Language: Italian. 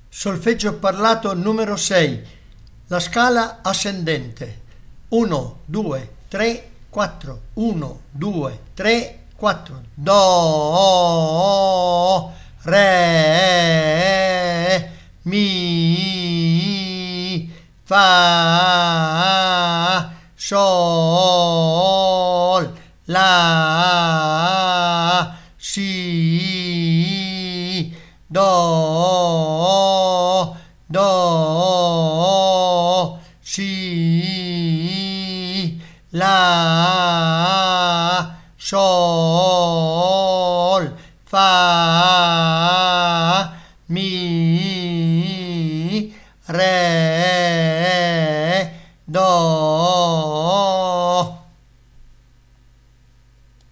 Solfeggio parlato numero 6. La scala ascendente. 1, 2, 3, 4. 1, 2, 3, 4. Do, re, mi, fa, sol, la, si, do, si, la, sol, fa.